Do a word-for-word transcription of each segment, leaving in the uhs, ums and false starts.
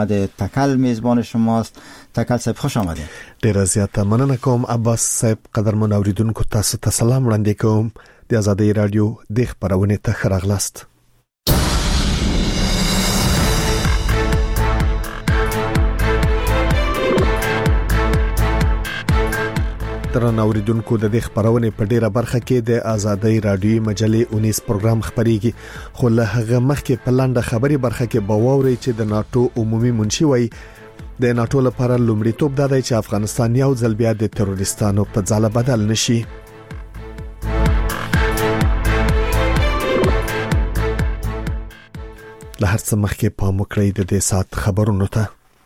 د تکل میزبان شماست. تکل صاحب خوش آمدید. ډیر زیاته مننه کوم عباس صاحب. قدرمن اوریدونکو تاسو ته سلام وړاندې کوم. د آزادۍ رادیو د خبرونه ته خراغلاست. درن اوریدونکو د دې خبرونه په ډیره برخه کې د آزادۍ رادیوي مجلې اونیس پروګرام خبريږي، خو له هغه مخکې په لاندې خبري برخه کې باوري چې د ناتو عمومي منشي وای د ناتو لپاره لومړیتوب دا دی چې افغانستان یو ځل بیا د تروریستانو په ځاله بدل نشي. له هر څه مخکې پام وکړئ د دې سات خبرونو ته.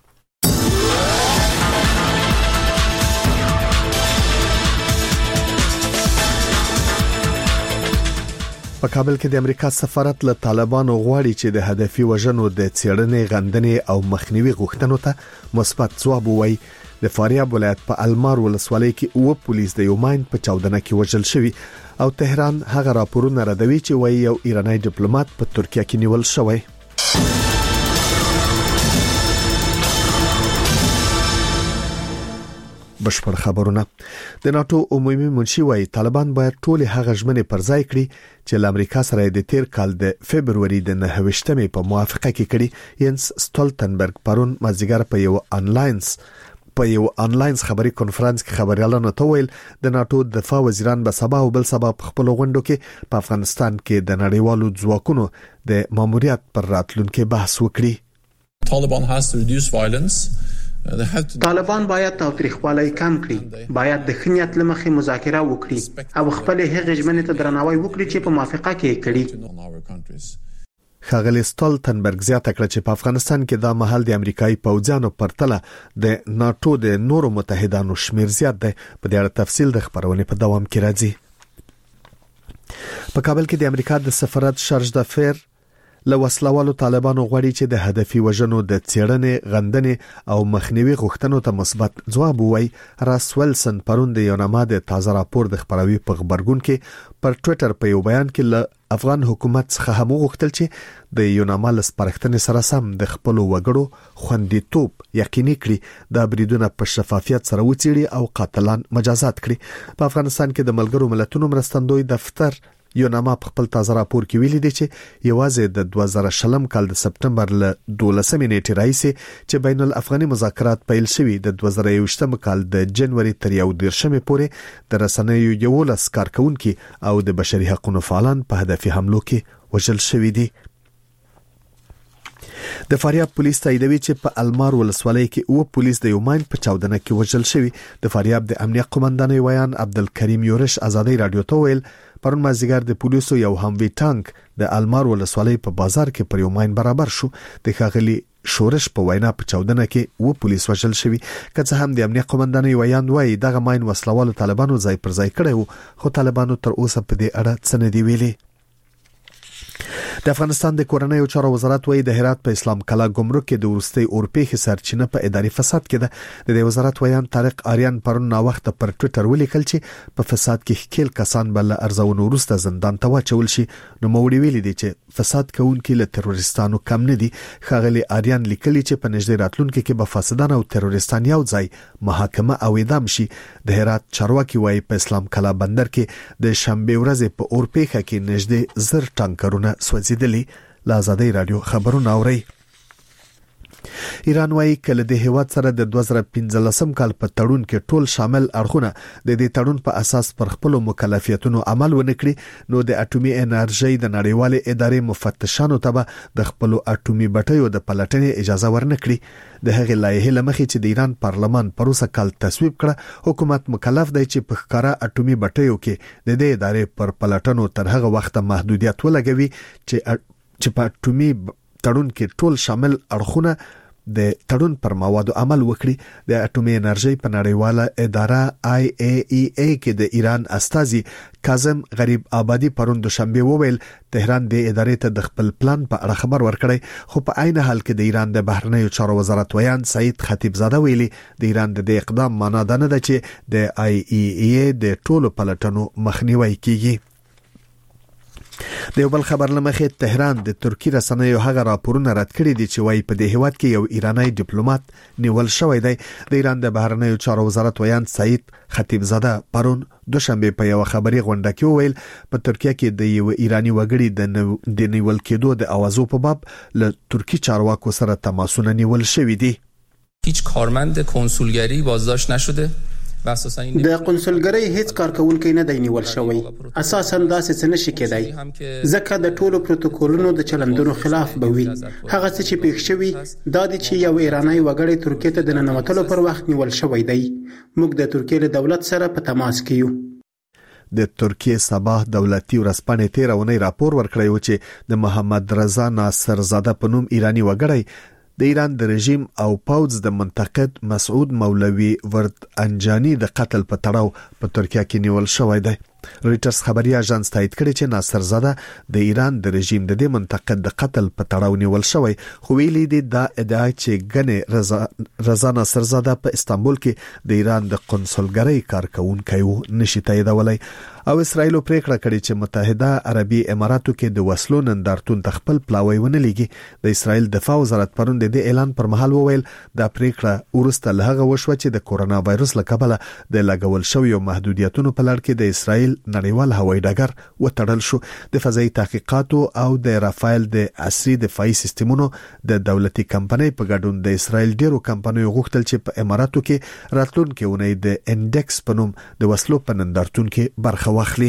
په کابل کې د امریکا سفارت له طالبانو غواړي چې د هدفي وژنو د څېړنې غندنې او مخنیوي غوښتنو ته مثبت ځواب ووایي. د فاریاب ولایت په المار ولسوالۍ کې اوه پولیس د یو ماین په چاودنه کې وژل شوي او تهران هغه راپورونه ردوي چې وایي یو ایرانی ډیپلوماټ په ترکیه کې نیول شوی. بشپړ خبرونه. د ناتو عمومي منشي وایي طالبان باید ټول هغه ژمنې پر ځای کړي چې له امریکا سره د تیر کال د فبرवरी د نهه ویشتمې په موافقه کې کړي. ینس سټولتنبرګ پرون مازیګر په یو انلاینز په یو انلاین خبري کانفرنس کې خبريالانو ته ویل د ناتو دفاع وزیران به سبا او بل سبا په خپل غونډو کې په افغانستان کې د نړیوالو ځواکونو د ماموریت پر راتلونکو بحث وکړي. Taliban has to reduce violence. طالبان باید تاوتریخوالی کم کړي، باید د خنیت لمخې مذاکره وکړي او خپل هغه ژمنې ته درناوی وکړي چې په موافقه کې کړي. ښاغلی سټولتنبرګ زیاته کړه چې په افغانستان کې دا مهال د امریکایي پوځیانو پرتله د ناتو د نورو متحدانو شمیر زیات دی. په دې اړه تفصیل د خبرونې په دوام کې راځي. په کابل کې د امریکا د سفارت شارج دافیر له وسلوالو طالبانو غواړي چې د هدفي وژنو د څېړنې غندنې او مخنیوي غوښتنو ته مثبت ځواب ووایي. راس ویلسن پرون د یوناما د تازه راپور د خبروي په خبرګون کې پر ټوئیټر په یو بیان کې له افغان حکومت څخه هم غوښتل چې د یوناما له سپارښتنې سره سم د خپل وګړو خوندیتوب یقیني کړي، د بریدونو په شفافیت سره وڅېړي او قاتلان مجازات کړي. په افغانستان کې د ملګرو ملتونو مرستندوی دفتر یوناما په خپل تازه راپور کې ویلي دی چې یوازې د دوه زره شلم کال د سپټمبر له دولسمې نیټې راهیسې چې بین الافغاني مذاکرات پیل شوي د دوه زره یوویشتم کال د جنوري تر یو دیرشمې پورې د رسنیو یولس کارکونکي او د بشري حقوقو فعالان په هدفي حملو کې وژل شوي دي. د فاریاب پولیس تاییدوي چې په المار ولسوالۍ کې اوه پولیس د یو ماین په چاودنه کې وژل شوي. د فاریاب د امنیت قومندان ویان عبدالکریم یورش آزادۍ رادیو ته ویل پرون مازیګر د پولیسو یو هموي ټانک د المار ولسوالۍ په بازار کې پر یو ماین برابر شو. د ښاغلي شورش په وینا په چاودنه کې اوه پولیس وژل شوي. که څه هم د امنیت قومندان ویان وایي دغه ماین وسلوالو طالبانو ځای پر ځای کړی وو، خو طالبانو تر اوسه په دې اړه څه نه دی ویلي. د افغانستان د کورنیو چارو وزارت وایي د هرات په اسلام کلا ګمرک کې د ورستي اورپېخ سرچینه په اداري فساد کې ده. د دې وزارت ویان طارق آریان پرون نا وخت پر ټوئیټر ولیکل چې په فساد کې خپل کسان بل ارزونو وروسته زندان ته واچول شي. نو موړي ویلي دي چې فساد کوونکي له تروریستانو کم نه دي. ښاغلي آریان لیکلي چې په نږدې راتلونکو کې به فاسدان او تروریستان یو ځای محاکمه او اعدام شي. د هرات چارواکي وایي په اسلام کلا بندر کې د شنبه ورځې په اورپېخ کې نږدې زر ټانکرونه سوځېدلي. له آزادۍ رادیو خبرونه اورئ. ایران وايي کله د هیواد سره د دوه زره پنځلسم کال په تړون کې ټول شامل اړخونه د دې تړون په اساس پر خپل مکلفیتونو عمل ونکړي نو د اټومي انرژي د نړیوالې ادارې مفتشانو ته د خپل اټومي بټیو د پلټنې اجازه ورنکړي. د هغې لایحې لمخې چې د ایران پارلمان پروسه کال تصویب کړه، حکومت مکلف دی چې په ښکارا اټومي بټیو کې د دې ادارې پر پلټنو تر هغه وخت محدودیت ولګوي چې چې په اټومي تړون کې ټول شامل اړخونه د تړون پر موادو عمل وکړي. د اټومي انرژي په نړیواله اداره آی ای ای ای کې د ایران استازي کاظم غریب آبادی پرون دوشنبه وویل تهران د ادارې ته د خپل پلان په اړه خبر ورکړی، خو په عین حال کې د ایران د بهرنیو چارو وزارت ویان سعید خطیب زاده ویلي د ایران د اقدام معنا ده نه ده چې د آی ای ای ای د ټولو پلټنو مخنیوي کیږي. د یو بل خبر لمخې تهران د ترکی رسنیو هغه راپورونه رد کړي دي چې وايي په دې هیواد کې یو ایرانی ډیپلوماټ نیول شوی دی. د ایران د بهرنیو چارو وزارت ویان سعید خطیبزاده پرون دوشنبه په یو خبري غونډه کې وویل په ترکیه کې د یو ایرانی وګړي د نیول کېدو د اوازو په باب له ترکی چارواکو سره تماسونه نیول شوی دي. هیچ کارمند کنسولگری بازداشت نشده. د قنصلګری هیڅ کارکونکو نه دی نیول شوی. اساسا داسې څه نشي کېدای ځکه د ټولو پروتوکولونو د چلندونو خلاف به وي. هغه څه چې پیښ شوی دا دی چې یو ایرانی وګړی ترکیه ته د ننوتلو پر وخت نیول شوی دی. موږ د ترکیه له دولت سره په تماس کې یو. د ترکیه صباح دولتي ورځپاڼې تیر اونۍ راپور ورکړی و چې د محمد رضا ناصرزاده په نوم ایرانی وګړی د ایران د رژیم او پوځ د منتقد مسعود مولوی ورد انجانی د قتل په تړاو په ترکیه کې نیول شوی دی. رويټرز خبري اژانس تایید کړی چې ناصرزاده د ایران د رژیم د دې منتقد د قتل په تړاو نیول شوی، خو ویلي دی دا ادعا چې ګنې رضا رضا ناصرزاده په استانبول کې د ایران د قنصلګری کارکونکي و نشي تاییدولای. او اسرائیل پریکړه کړې چې متحده عربي اماراتو کې د وسلو نندارتون تخپل پلاوی ونه لګي. د اسرائیل دفاع وزارت پرون د اعلان پر مهال وویل دا پریکړه ورسته لهغه وشو چې د کورونا وایروس لکبله د لګول شویو محدودیتونو په لړ کې د اسرائیل نړیوال هوایي ډګر وتړل شو. د فضایي تحقیقاتو او د رافایل د عصري دفاعي سیستمونو د دولتي کمپنۍ په ګډون د اسرائیل ډیرو کمپنیو غوښتل چې په اماراتو کې راتلونکي ونې د انډکس په نوم د وسلو په نندارتون کې برخه واخلي.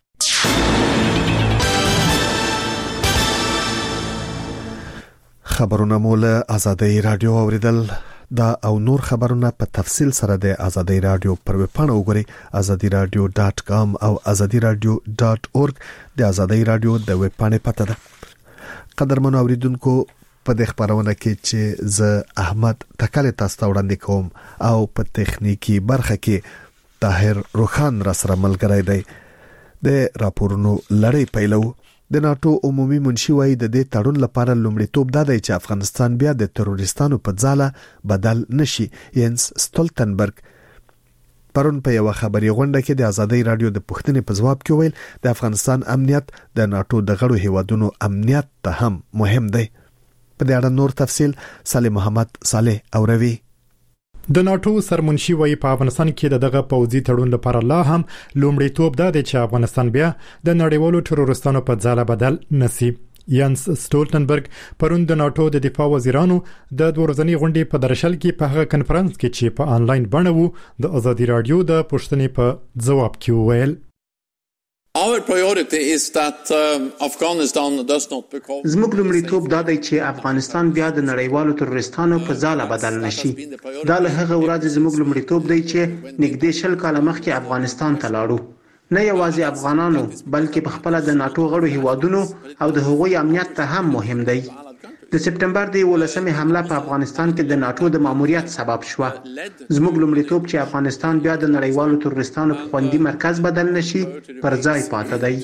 خبرونه مول آزادۍ رادیو اوریدل. دا او نور خبرونه په تفصیل سره د آزادۍ رادیو پر ویب پاڼه وګورئ آزادي رادیو ډاټ کام او آزادي رادیو ډاټ اورګ. د آزادۍ رادیو د ویب پاڼې پته ده. قدرمن اوریدونکو په دې خبرونه کې چې ز احمد تکل تاسو ته وړاندې کوم او په تخنیکی برخه کې طاهر روخان را سره ملګری دی. د راپورونو لړۍ پیلو. د ناتو عمومي منشي وايي د دې تړون لپاره لومړیتوب دا دی چې افغانستان بیا د تروریستانو په ځاله بدل نشي. ینس سټولټنبرګ پرون په یو خبري غونډه کې د آزادۍ رادیو د پښتنې په جواب کې ویل د افغانستان امنیت د ناتو د غړو هیوادونو امنیت ته هم مهم دی. په دې اړه نور تفصیل صالح محمد صالح اوروي. د ناتو سرمنشي وایي په افغانستان کې دغه پوځي تړون لپاره لا هم لومړیتوب دا دی چې افغانستان بیا د نړیوالو تروریستانو په ځاله بدل نشي. ینس سټولټنبرګ پرون د ناتو د دفاع وزیرانو د دوه ورځنۍ غونډې په درشل کې په هغه کنفرانس کې چې په انلاین بڼه وو د آزادي رادیو د پښتنې په جواب کې وویل Our priority is that um, Afghanistan does not become زموږ لومړیتوب دا دی چې افغانستان بیا د نړیوالو تروریستانو په ځاله بدل نشي. دا له هغه ورځې زموږ لومړیتوب دی چې نږدې شل کاله مخکې افغانستان ته لاړو. نه یوازې افغانانو بلکې په خپل د ناتو غړو هیوادونو او د هغوی امنیت ته هم مهم دی. د سپټمبر د ولسمې حمله په افغانستان کې د ناتو د ماموریت سبب شو. زموږ لومړیتوب چې افغانستان بیا د نړیوالو تروریستانو په خوندي مرکز بدل نشي پر ځای پاتې دی.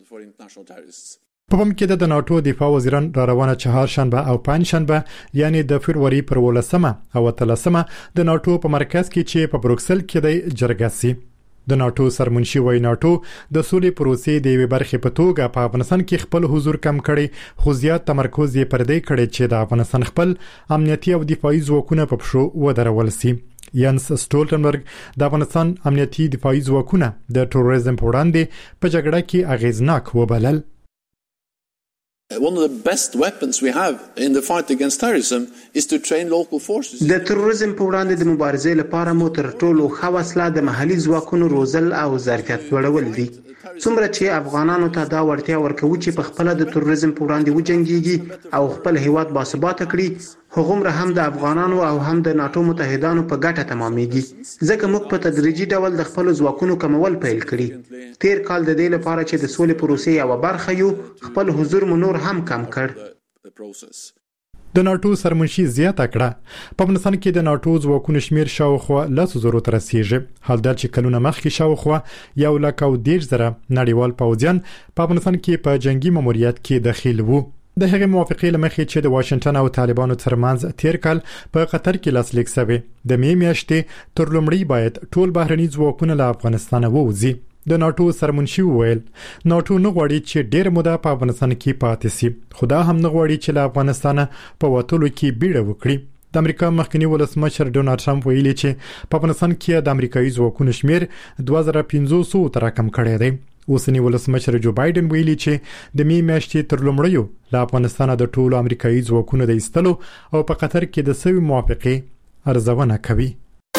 په پام کې د ناتو دفاع وزیران را روانه چهارشنبه او پنځشنبه یعنی د فروری پر ولسمه او اتلسمه د ناتو په مرکز کې چې په بروکسل کې دی جرګه سي. د ناتو سرمنشي وای ناتو د سولې پروسې د یوې برخې په توګه په افغانستان کې خپل حضور کم کړي، خو زیات تمرکز یې پر دې کړی چې د افغانستان خپل امنیتي او دفاعي ځواکونه په پښو ودرول سي. ینس سټولټنبرګ د افغانستان امنیتي دفاعي ځواکونه د تروریزم په وړاندې په جګړه کې اغیزناک وبلل. One of the best weapons we have in the fight against terrorism is to train local forces. د تروریزم په وړاندې د مبارزې لپاره مو تر ټولو ښه وسله د محلي ځواکونو روزل او ظرفیت لوړول دي. څومره چې افغانانو ته دا ورتیا ورکوي چې په خپل د تروریزم په وړاندې وجنګيږي او خپل هیواد باثباته کړي، هغومره هم د افغانانو او هم د ناتو متحدانو په ګټه تمامېږي. ځکه موږ په تدریجي ډول د خپل ځواکونو کمول پیل کړي. تیر کال د دې لپاره چې د سولې پروسې یو برخه یو خپل حضور مو نور هم کم کړ. د ناتو سرمنشي زیاته کړه په افغانستان کې د ناتو ځواکونو شمیر شاوخوا لس زره ته رسیږي. حال دا چې کلونه مخکې شاوخوا یو لک او دېرش زره نړیوال پوځیان په افغانستان کې په جنگي ماموریت کې داخل وو. د هغې موافقې له مخې چې د واشنگټن او طالبانو ترمنځ تیر کال په قطر کې لاسلیک شوی د می میاشتې تر لومړی باید ټول بهرني ځواکونه له افغانستان ووځي. د ناتو سرمنشي وویل ناتو نه غواړي چې ډېر موده په افغانستان کې پاتې شي، خو دا هم نه غواړي چې له افغانستان په وټولو کې بیړه وکړي. د امریکا مخکنی ولسمشر ډونالد ټرمپ ویلي چې په افغانستان کې د امریکایي ځواکونو شمیر دوه زره پنځه سوه تر کم کړی دی. اوسنی ولسمشر جو بایدن ویلي چې د می میاشتې تر لومړیو له افغانستان د ټولو امریکایي ځواکونو د ایستلو او په قطر کې د سوي موافقه ارزونه کوي.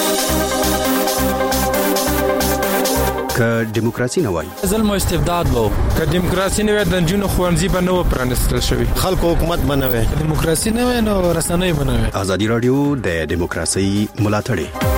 که دیموکراسي نه وای ظلم او استبداد وو، که دیموکراسي نه وای د جنونو خوانزي به نه و پرانستل شوی، خلکو حکومت بنوي، دیموکراسي نه وای نو رسنۍ بنوي. ازادي رادیو د دیموکراسي ملاتړ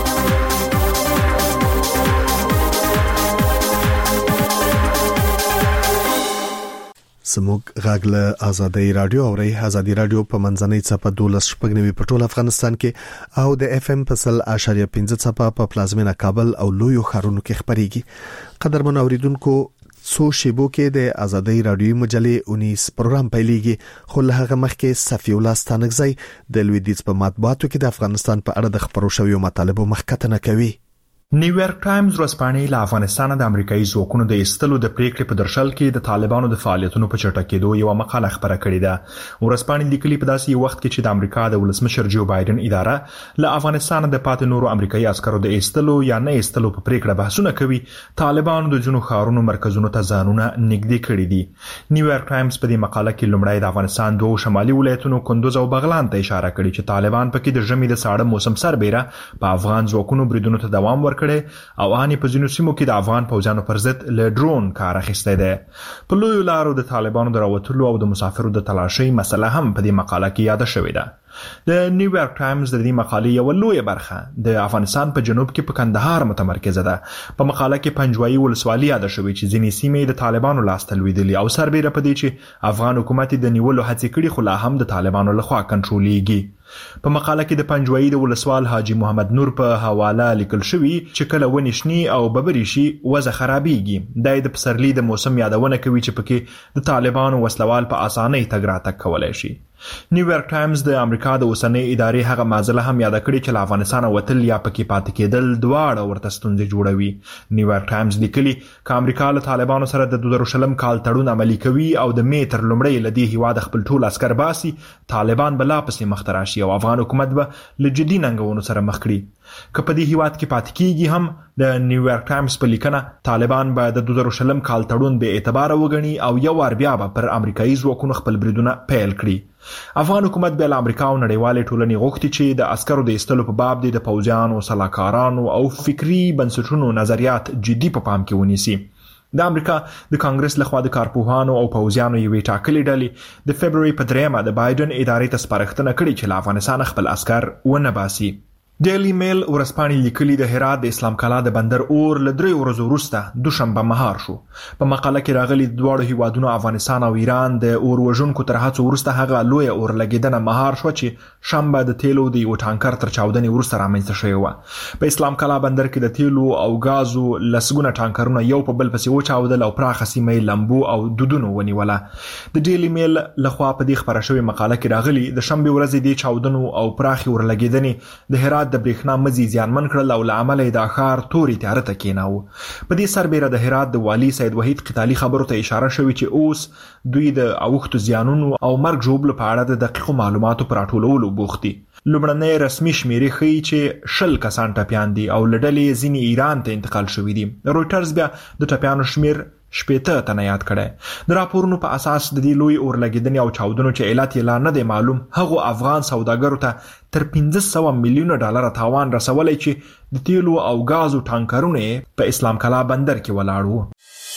سموږ غاغله ازادي رادیو او ری ازادي رادیو په منځنۍ صفه دولس شپږنوي په ټول افغانستان کې او د اف ام په سل اشاریه پنځه صفه په پلازمینه کابل او لویو ښارونو کې خبريږي. قدرمن اوریدونکو څو شیبو کې د ازادي رادیو مجلې اونیس پروګرام پیلېږي، خو له هغه مخکې صفي الله ستانګزی د لویدیځ په مطبوعاتو کې د افغانستان په اړه د خبرو شویو مطالبو مخکتنه کوي. نیویارک ټایمز ورځپاڼې له افغانستان د امریکایي ځواکونو د ایستلو د پریکړې په درشل کې د طالبانو د فعالیتونو په چټکېدو یو مقاله خبره کړې ده. ورځپاڼې لیکلي په داسې یو وخت کې چې د امریکا د ولسمشر جو بایدن اداره له افغانستان د پاتې نورو امریکایي عسکرو د ایستلو یا نه ایستلو په پریکړه بحثونه کوي، طالبانو د جنو ښارونو مرکزونو ته ځانونه نږدې کړي دي. نیویارک ټایمز په دې مقاله کې لومړی د افغانستان دوه شمالي ولایتونو کندوز او بغلان ته اشاره کړې چې طالبان پکې د ژمي د ساړه موسم سربېره په افغان ځواکونو بریدونو ته دوام ورکړي او ان په ځینو سیمو کې د افغان پوځانو پر ضد له ډرون کار اخیسته ده. په لویو لارو د طالبانو د راوتلو او د مسافرو د تلاشي مسله هم په دې مقاله کې یاد شوې ده. د نیویارک ټایمز د دې مقالې یو لوی برخه د افغانستان په جنوب کې په کندهار متمرکزه ده. په مقاله کې پنجوایي ولسوالۍ یاد شوې چې ځینې سیمې د طالبانو لاس ته لوېدلې او سربېره په دې چې افغان حکومت د نیولو هڅې کړې خو لا هم د طالبانو لخوا کنټرولېږي. په مقاله کې د پنجوایي د ولسوال حاجی محمد نور په حواله لیکل شوی چې کله ونی شنی او ببري شي وضع خرابېږي. د پسرلي د موسم یادونه کوي چې پکې د طالبانو وسلوال په اسانۍ تګ راتګ کولای شي. نیویارک ټایمز د امریکا د اوسنۍ ادارې هغه معضله هم یاد کړې چې له افغانستان وتل یا پکې پاتې کېدل دواړه ورته ستونزې جوړوي. نیویارک ټایمز لیکلي چې امریکا له طالبانو سره د دوه زره شلم کال تړون عملي کوي او د می تر لومړۍ لدی هیواد خپل ټول عسكر باسي، طالبان بلا پسې مخ ته راشي او افغان حکومت به له جدي ننګونو سره مخ کړي. که په دې هیواد کې پاتې کیږي هم د نیویارک ټایمز په لیکنه طالبان به د دوه زره شلم کال تړون به اعتبار وګڼي او یو وار بیا به پر امریکایي ځواکونو خپل بریدونه پیل کړي. افغان حکومت به له امریکا او نړیوالې ټولنې غوښتي چې د عسکرو د ایستلو په باب د پوځیانو، سلاکارانو او فکری بنسټونو نظریات جدي په پام کې ونیسي. د امریکا د کانګرس لخوا د کارپوهانو او پوځیانو یوې ټاکلې ډلې د فبرवरी په دریمه د بایدن ادارې ته سپارښتنه کړې چې له افغانستان خپل عسكر ونه باسي. ډیلی میل ورځپاڼې لیکلي د هرات د اسلام کلا د بندر اور له درې ورځو وروسته دوشنبه مهار شو. په مقاله کې راغلي دواړو هیوادونو افغانستان او ایران د اور وژونکو تر هڅو وروسته هغه لوی اور لګیدنه مهار شو چې شنبه د تیلو د یو ټانکر تر چاودنې وروسته رامنځته شوی و. په اسلام کلا بندر کې د تیلو او غازو لسګونه ټانکرونه یو په بل پسې وچاودل او پراخه سیمه لمبو او دودونو ونیوله. د ډیلی میل لخوا په دې خبره شوی مقاله کې راغلي د شنبه ورځې د چاودنو او پراخي اور لګیدنې د هرات د برېښنا مزي زیانمن کړل او لعمل د ښار توري تیاره ته کېناوه. په دې سربېره د هرات د والی سید وحید قتالي خبرو ته اشاره شوې چې اوس دوی د اوښتو زیانونو او مرګ ژوبلو په اړه د دقیقو معلوماتو پر راټولولو بوخت دي. لومړنۍ رسمي شمیرې ښیي چې شل کسان ټپیان دي او له ډلې ځینې ایران ته انتقال شوي دي. رویټرز بیا د ټپیانو شمیر شپېته تنه یاد کړی. د راپورونو په اساس د دې لوی اور لګیدنې او چاودنو چې علت یې لا نه دی معلوم، هغو افغان سوداګرو ته تر پنځه سوه میلیونه ډالر تاوان رسولی چې د تیلو او غازو ټانکرونه په اسلام کلا بندر کې ولاړ وو.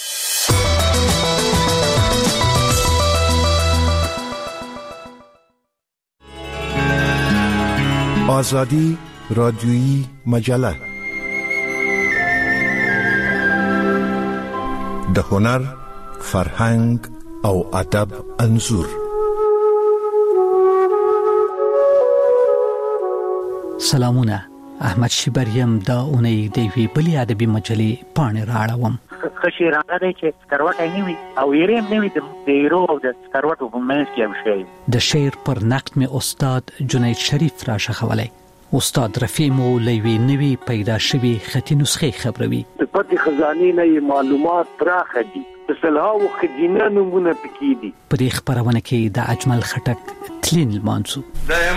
آزادی رادیویی مجله د هنر، فرهنګ او ادب انځور. سلامونه، احمد شیبریم دا اونۍ د یوې بلې ادبي مجلې پاڼې راړوم. ښه شعر هغه دی چې سکروټی نه وي او ایرې هم نه وي د ایرو او د سکروټو په منځ کې هم شی. د شعر پر نقد مې استاد جنید شریف را شخولی. استاد رفیع مو لوي نوي پیدا شوی خطي نسخه خبروي. د پټي خزانه نه معلومات پراخه دي. د سلهاو خدینه نمونه پکې دي. په دې خبرونه کې د اجمل خټک تلین المانسو